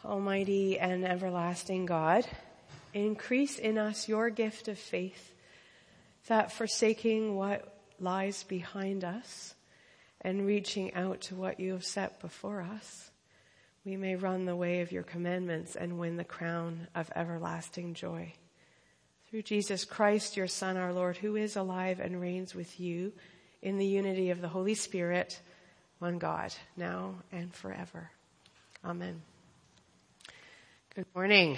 Almighty and everlasting God, increase in us your gift of faith, that forsaking what lies behind us and reaching out to what you have set before us, we may run the way of your commandments and win the crown of everlasting joy. Through Jesus Christ, your Son, our Lord, who is alive and reigns with you in the unity of the Holy Spirit, one God, now and forever. Amen. Good morning.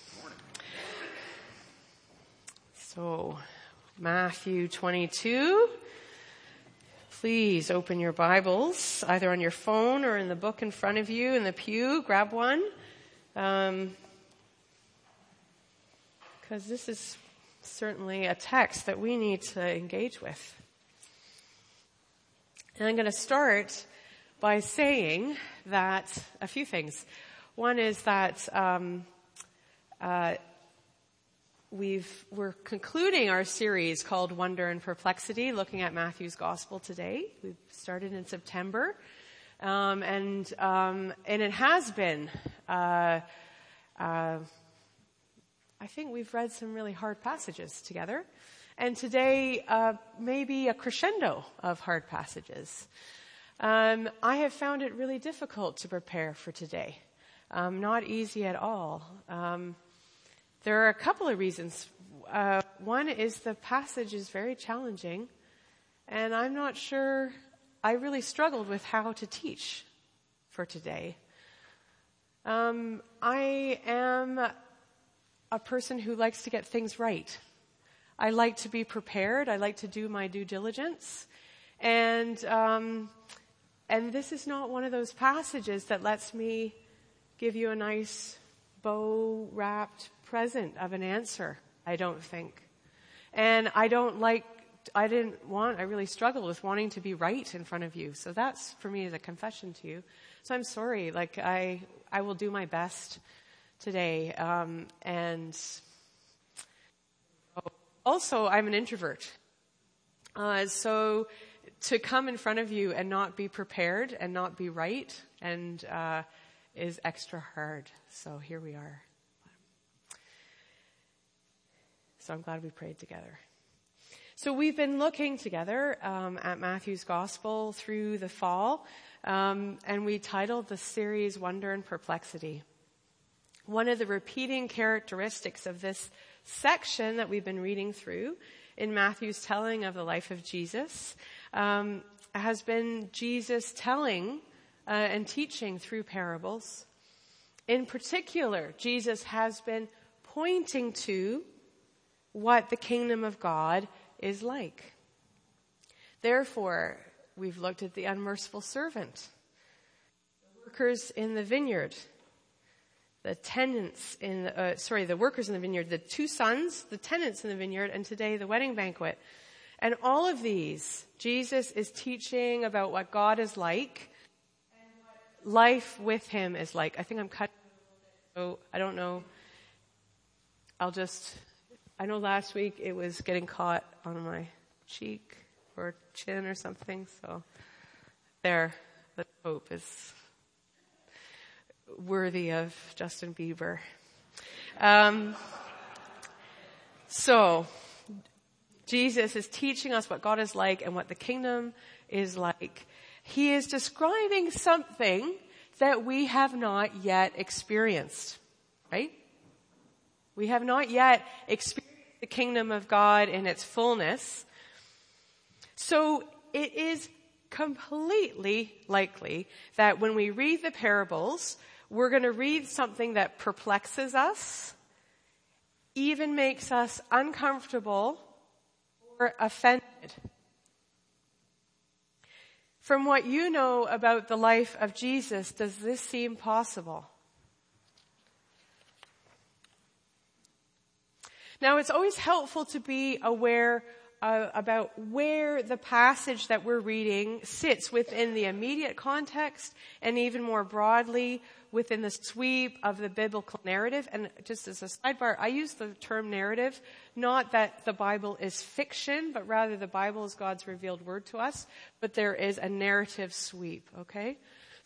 So, Matthew 22. Please open your Bibles, either on your phone or in the book in front of you in the pew. Grab one. Because this is certainly a text that we need to engage with. And I'm going to start by saying that a few things. One is that we're concluding our series called Wonder and Perplexity, looking at Matthew's Gospel today. We've started in September, and it has been. I think we've read some really hard passages together, and today maybe a crescendo of hard passages. I have found it really difficult to prepare for today. Not easy at all. There are a couple of reasons. One is the passage is very challenging, and I'm not sure. I really struggled with how to teach for today. I am a person who likes to get things right. I like to be prepared. I like to do my due diligence, and this is not one of those passages that lets me give you a nice bow-wrapped present of an answer, I don't think. And I really struggled with wanting to be right in front of you. So that's, for me, is a confession to you. So I'm sorry. I will do my best today. And also, I'm an introvert. So to come in front of you and not be prepared and not be right and is extra hard. So here we are. So I'm glad we prayed together. So we've been looking together at Matthew's Gospel through the fall, and we titled the series Wonder and Perplexity. One of the repeating characteristics of this section that we've been reading through in Matthew's telling of the life of Jesus has been Jesus telling and teaching through parables. In particular, Jesus has been pointing to what the kingdom of God is like. Therefore, we've looked at the unmerciful servant, the workers in the vineyard, the workers in the vineyard, the two sons, the tenants in the vineyard, and today the wedding banquet. And all of these, Jesus is teaching about what God is like and what life with him is like. I think I'm cutting a little bit, so I don't know. I know last week it was getting caught on my cheek or chin or something, so there, the hope is worthy of Justin Bieber. So, Jesus is teaching us what God is like and what the kingdom is like. He is describing something that we have not yet experienced, right? We have not yet experienced the kingdom of God in its fullness. So it is completely likely that when we read the parables, we're going to read something that perplexes us, even makes us uncomfortable or offended. From what you know about the life of Jesus, does this seem possible? Now, it's always helpful to be aware about where the passage that we're reading sits within the immediate context and even more broadly within the sweep of the biblical narrative. And just as a sidebar, I use the term narrative, not that the Bible is fiction, but rather the Bible is God's revealed word to us, but there is a narrative sweep, okay?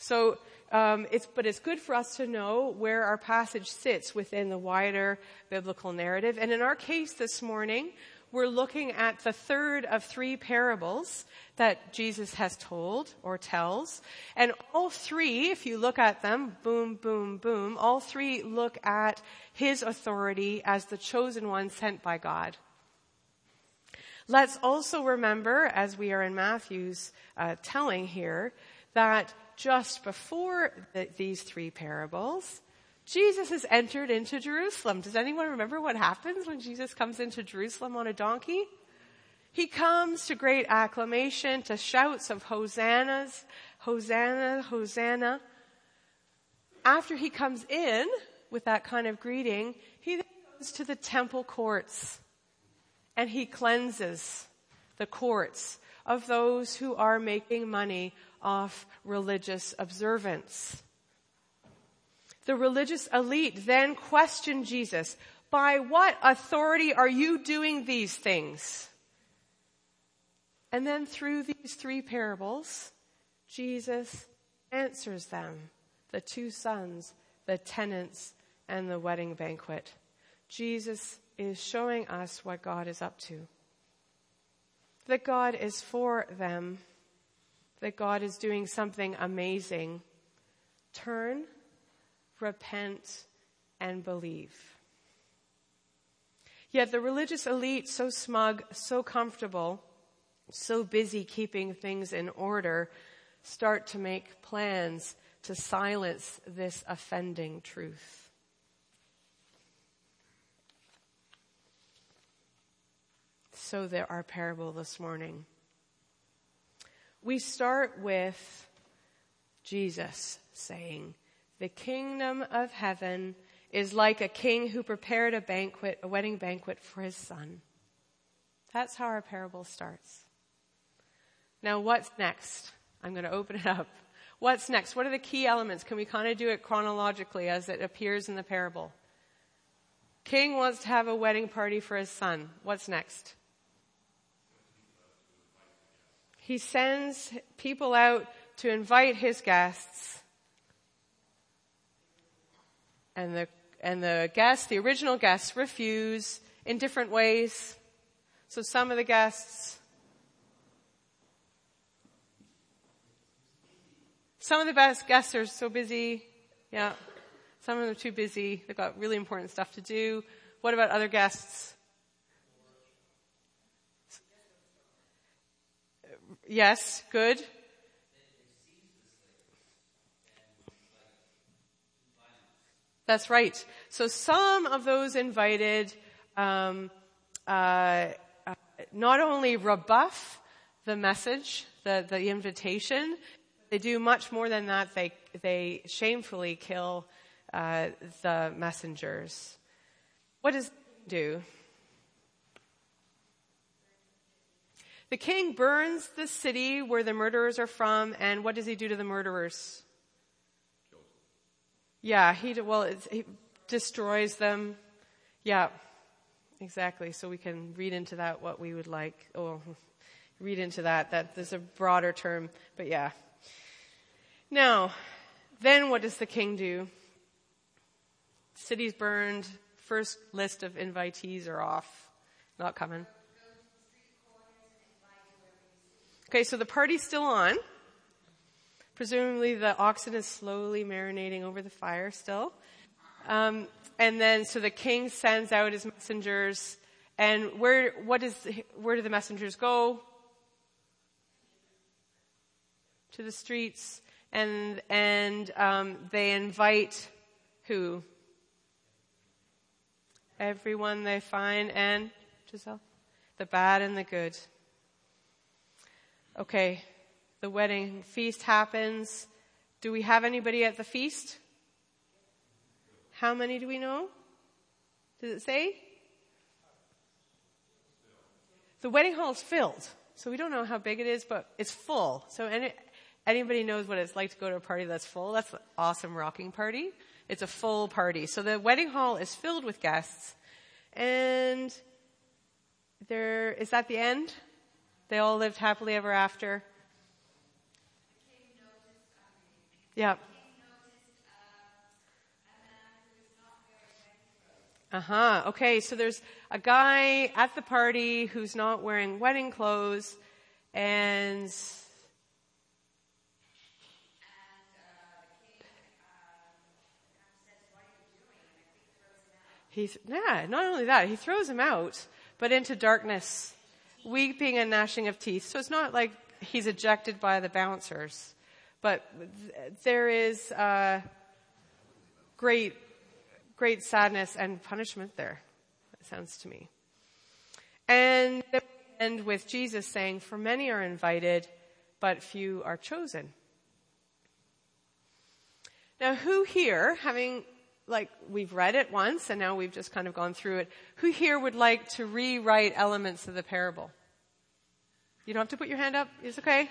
So it's good for us to know where our passage sits within the wider biblical narrative. And in our case this morning, we're looking at the third of three parables that Jesus has told or tells. And all three, if you look at them, boom, boom, boom, all three look at his authority as the chosen one sent by God. Let's also remember, as we are in Matthew's telling here, that just before these three parables, Jesus has entered into Jerusalem. Does anyone remember what happens when Jesus comes into Jerusalem on a donkey? He comes to great acclamation, to shouts of hosannas, Hosanna, Hosanna. After he comes in with that kind of greeting, he then goes to the temple courts and he cleanses the courts of those who are making money off religious observance. The religious elite then question Jesus, by what authority are you doing these things? And then through these three parables, Jesus answers them, the two sons, the tenants, and the wedding banquet. Jesus is showing us what God is up to. That God is for them. That God is doing something amazing. Turn, repent, and believe. Yet the religious elite, so smug, so comfortable, so busy keeping things in order, start to make plans to silence this offending truth. So there our parable this morning. We start with Jesus saying, the kingdom of heaven is like a king who prepared a wedding banquet for his son. That's how our parable starts. Now what's next? I'm going to open it up. What's next? What are the key elements? Can we kind of do it chronologically as it appears in the parable? King wants to have a wedding party for his son. What's next? He sends people out to invite his guests. And the guests, the original guests, refuse in different ways. So some of the guests, some of the best guests are so busy. Yeah. Some of them are too busy. They've got really important stuff to do. What about other guests? Yes, good. That's right. So some of those invited not only rebuff the message, the invitation, they do much more than that. They shamefully kill the messengers. What does it do? The king burns the city where the murderers are from, and what does he do to the murderers? Yeah, he destroys them. Yeah, exactly. So we can read into that what we would like. Oh, read into that. That there's a broader term, but yeah. Now, then what does the king do? City's burned. First list of invitees are off. Not coming. Okay, so the party's still on. Presumably the oxen is slowly marinating over the fire still. And then, so the king sends out his messengers. And where do the messengers go? To the streets. And they invite who? Everyone they find, and Giselle? The bad and the good. Okay, the wedding feast happens. Do we have anybody at the feast? How many do we know? Does it say? The wedding hall is filled. So we don't know how big it is, but it's full. So anybody knows what it's like to go to a party that's full? That's an awesome rocking party. It's a full party. So the wedding hall is filled with guests. And is that the end? They all lived happily ever after. Yeah. Okay, so there's a guy at the party who's not wearing wedding clothes, and not only that, he throws him out, but into darkness, weeping and gnashing of teeth. So it's not like he's ejected by the bouncers, but there is great sadness and punishment there, it sounds to me. And then we end with Jesus saying, "For many are invited, but few are chosen." Now, who here, we've read it once and now we've just kind of gone through it, who here would like to rewrite elements of the parable? You don't have to put your hand up. It's okay.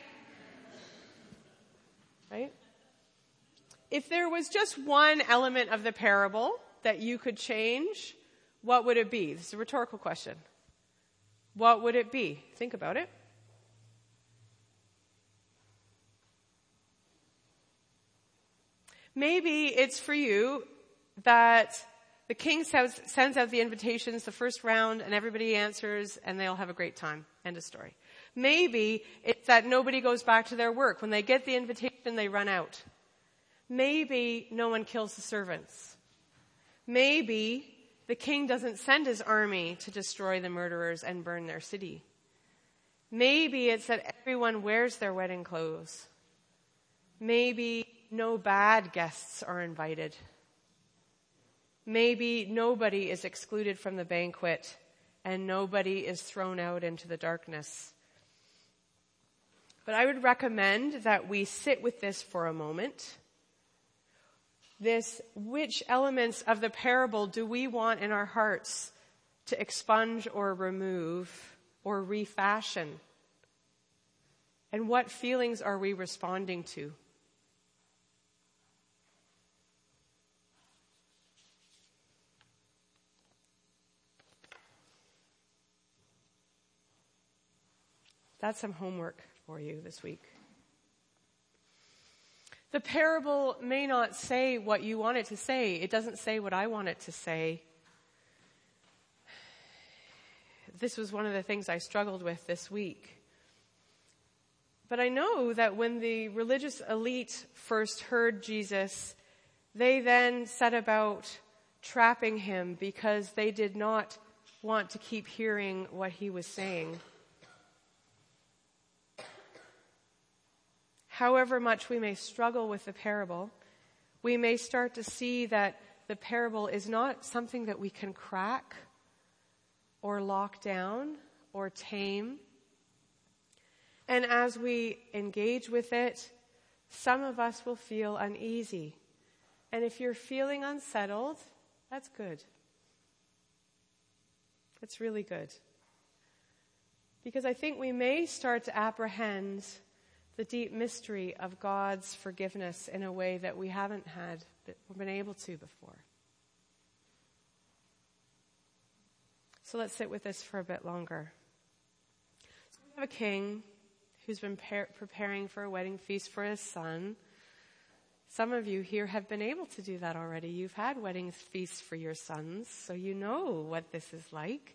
Right? If there was just one element of the parable that you could change, what would it be? This is a rhetorical question. What would it be? Think about it. Maybe it's for you that the king sends out the invitations the first round and everybody answers and they all have a great time. End of story. Maybe it's that nobody goes back to their work. When they get the invitation, they run out. Maybe no one kills the servants. Maybe the king doesn't send his army to destroy the murderers and burn their city. Maybe it's that everyone wears their wedding clothes. Maybe no bad guests are invited. Maybe nobody is excluded from the banquet and nobody is thrown out into the darkness. But I would recommend that we sit with this for a moment. Which elements of the parable do we want in our hearts to expunge or remove or refashion? And what feelings are we responding to? That's some homework for you this week. The parable may not say what you want it to say. It doesn't say what I want it to say. This was one of the things I struggled with this week. But I know that when the religious elite first heard Jesus, they then set about trapping him because they did not want to keep hearing what he was saying. However much we may struggle with the parable, we may start to see that the parable is not something that we can crack or lock down or tame. And as we engage with it, some of us will feel uneasy. And if you're feeling unsettled, that's good. It's really good. Because I think we may start to apprehend the deep mystery of God's forgiveness in a way that we haven't been able to before. So let's sit with this for a bit longer. So we have a king who's been preparing for a wedding feast for his son. Some of you here have been able to do that already. You've had wedding feasts for your sons, so you know what this is like.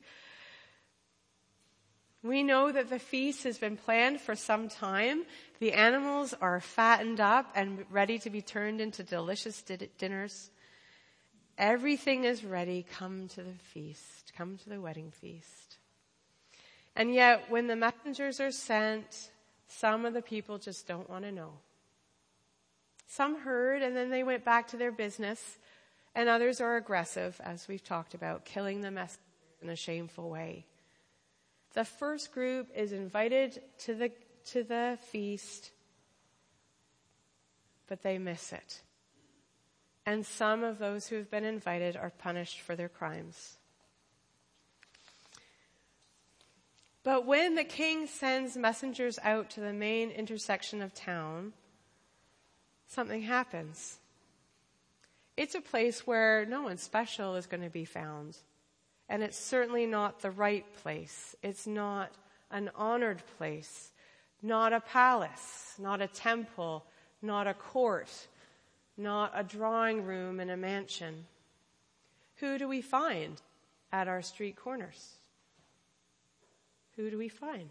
We know that the feast has been planned for some time. The animals are fattened up and ready to be turned into delicious dinners. Everything is ready. Come to the feast. Come to the wedding feast. And yet, when the messengers are sent, some of the people just don't want to know. Some heard and then they went back to their business, and others are aggressive, as we've talked about, killing the messengers in a shameful way. The first group is invited to the feast, but they miss it. And some of those who have been invited are punished for their crimes. But when the king sends messengers out to the main intersection of town, something happens. It's a place where no one special is going to be found. And it's certainly not the right place. It's not an honored place, not a palace, not a temple, not a court, not a drawing room in a mansion. Who do we find at our street corners? Who do we find?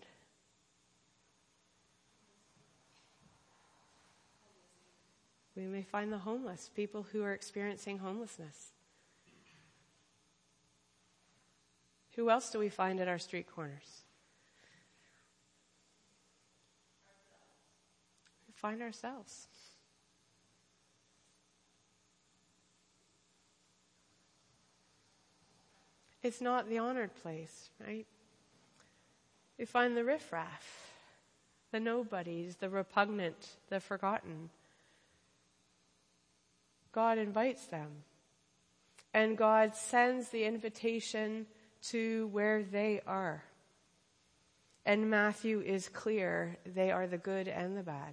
We may find the homeless, people who are experiencing homelessness. Who else do we find at our street corners? We find ourselves. It's not the honored place, right? We find the riffraff, the nobodies, the repugnant, the forgotten. God invites them. And God sends the invitation to where they are. And Matthew is clear, they are the good and the bad.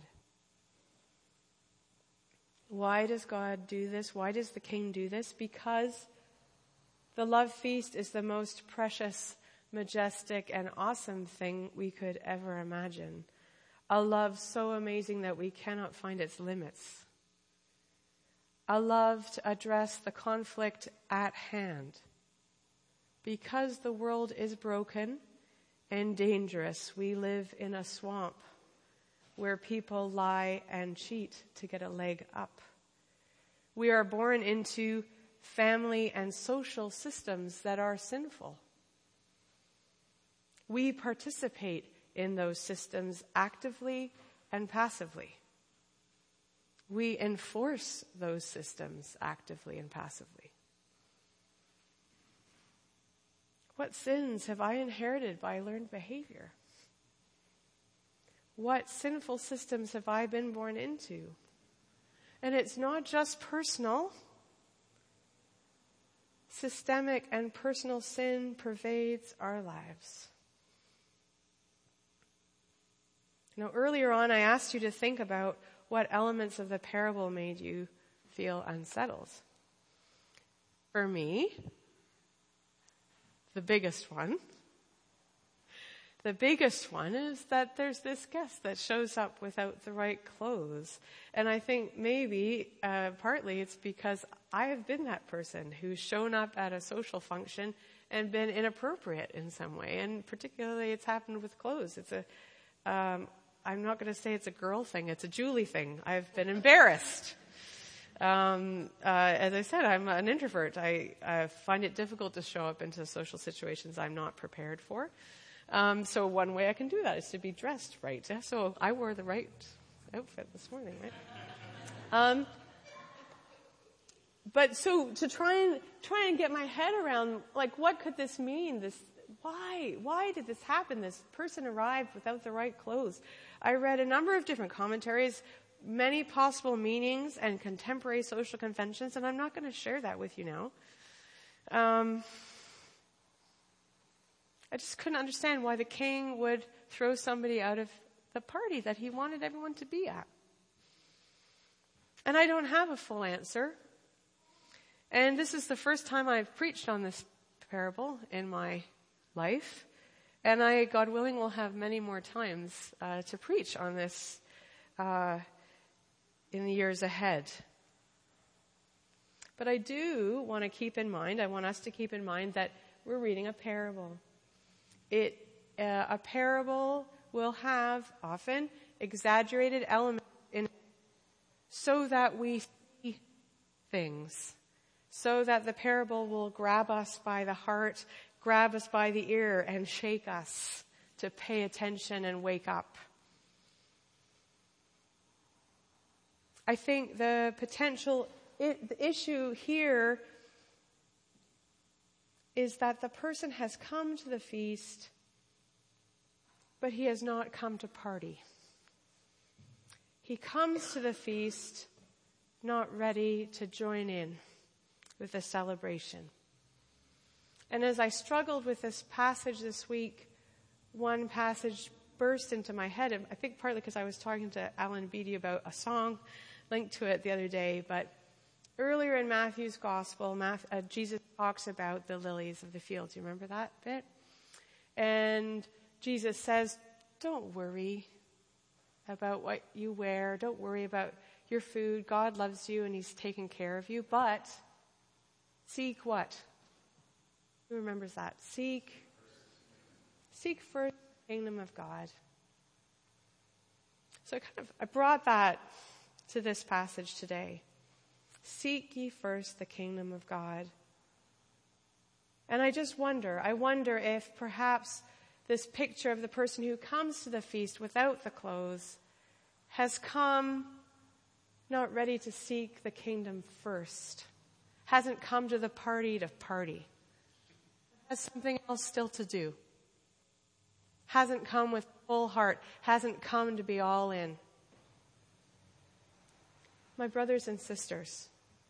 Why does God do this? Why does the King do this? Because the love feast is the most precious, majestic, and awesome thing we could ever imagine. A love so amazing that we cannot find its limits. A love to address the conflict at hand. Because the world is broken and dangerous, we live in a swamp where people lie and cheat to get a leg up. We are born into family and social systems that are sinful. We participate in those systems actively and passively. We enforce those systems actively and passively. What sins have I inherited by learned behavior? What sinful systems have I been born into? And it's not just personal. Systemic and personal sin pervades our lives. Now, earlier on, I asked you to think about what elements of the parable made you feel unsettled. For me, the biggest one is that there's this guest that shows up without the right clothes. And I think maybe, partly it's because I have been that person who's shown up at a social function and been inappropriate in some way. And particularly it's happened with clothes. I'm not going to say it's a girl thing, it's a Julie thing. I've been embarrassed. As I said, I'm an introvert. I find it difficult to show up into social situations I'm not prepared for. So one way I can do that is to be dressed right. So I wore the right outfit this morning, right? But so to try and get my head around, like, what could this mean? Why did this happen? This person arrived without the right clothes. I read a number of different commentaries, many possible meanings and contemporary social conventions, and I'm not going to share that with you now. I just couldn't understand why the king would throw somebody out of the party that he wanted everyone to be at. And I don't have a full answer. And this is the first time I've preached on this parable in my life. And I, God willing, will have many more times to preach on this in the years ahead. But I do want to keep in mind, I want us to keep in mind that we're reading a parable. A parable will have often exaggerated elements in it so that we see things, so that the parable will grab us by the heart, grab us by the ear, and shake us to pay attention and wake up. I think the issue here is that the person has come to the feast, but he has not come to party. He comes to the feast not ready to join in with the celebration. And as I struggled with this passage this week, one passage burst into my head, and I think partly because I was talking to Alan Beatty about a song linked to it the other day, but earlier in Matthew's Gospel, Jesus talks about the lilies of the field. Do you remember that bit? And Jesus says, don't worry about what you wear. Don't worry about your food. God loves you and he's taking care of you. But seek what? Who remembers that? Seek first the kingdom of God. So I brought that to this passage today. Seek ye first the kingdom of God. And I wonder if perhaps this picture of the person who comes to the feast without the clothes has come not ready to seek the kingdom first, hasn't come to the party to party, has something else still to do, hasn't come with full heart, hasn't come to be all in. My brothers and sisters,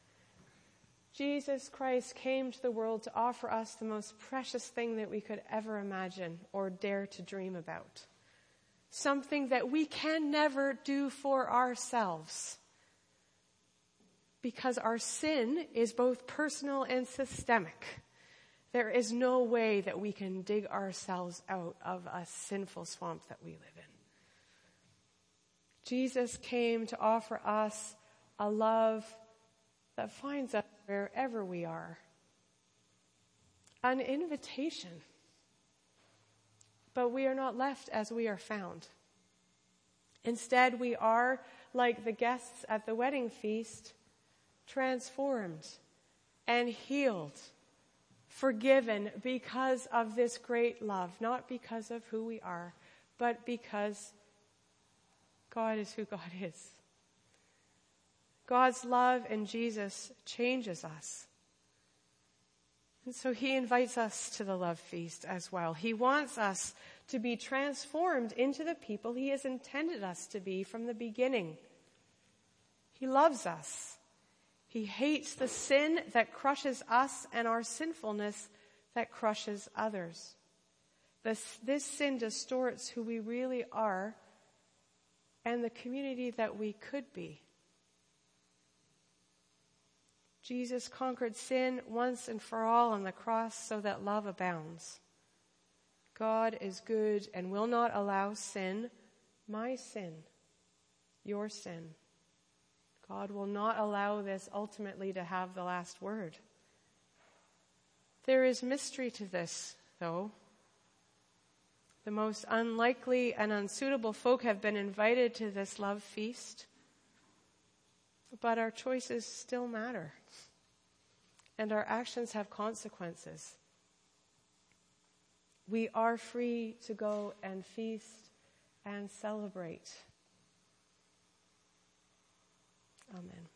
Jesus Christ came to the world to offer us the most precious thing that we could ever imagine or dare to dream about. Something that we can never do for ourselves. Because our sin is both personal and systemic. There is no way that we can dig ourselves out of a sinful swamp that we live in. Jesus came to offer us a love that finds us wherever we are. An invitation. But we are not left as we are found. Instead, we are, like the guests at the wedding feast, transformed and healed, forgiven because of this great love. Not because of who we are, but because God is who God is. God's love in Jesus changes us. And so he invites us to the love feast as well. He wants us to be transformed into the people he has intended us to be from the beginning. He loves us. He hates the sin that crushes us and our sinfulness that crushes others. This sin distorts who we really are and the community that we could be. Jesus conquered sin once and for all on the cross so that love abounds. God is good and will not allow sin, my sin, your sin. God will not allow this ultimately to have the last word. There is mystery to this, though. The most unlikely and unsuitable folk have been invited to this love feast, but our choices still matter. And our actions have consequences. We are free to go and feast and celebrate. Amen.